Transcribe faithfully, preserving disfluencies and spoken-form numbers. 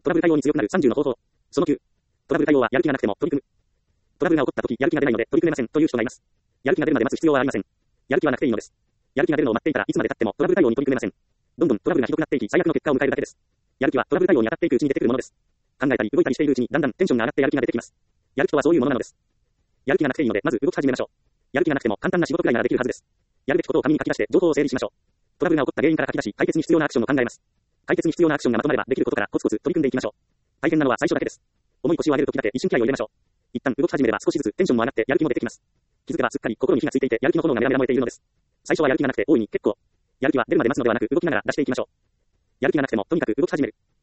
トラブル対応に強くなるさんじゅうの方法。そのきゅう。トラブル対応はやる気がなくても取り組む。トラブルが起こった時やる気が出ないので取り組めませんという人がいます。やる気が出るまで待つ必要はありません。やる気はなくていいのです。やる気が出るのを待っていたらいつまで経ってもトラブル対応に取り組めません。どんどんトラブルがひどくなっていき最悪の結果を迎えるだけです。やる気はトラブル対応に当たっていくうちに出てくるものです。考えたり動いたりしているうちにだんだんテンションが上がってやる気が出てきます。やる気とはそういうものなのです。やる気がなくていいのでまず動き始めましょう。やる気がなくても簡単な仕事くらいならできるはずです。やるべきことを紙に書き出して情報を整理しましょう。トラブルが起こった原因から書き出し解決に必要なアクションを考えます。解決に必要なアクションがまとまればできることからコツコツ取り組んでいきましょう。大変なのは最初だけです。重い腰を上げるときだけ一瞬気合を入れましょう。一旦動き始めれば少しずつテンションも上がってやる気も出てきます。気づけばすっかり心に火がついていてやる気の炎がメラメラ燃えているのです。最初はやる気がなくて大いに結構。やる気は出るまで待つのではなく動きながら出していきましょう。やる気がなくてもとにかく動き始める。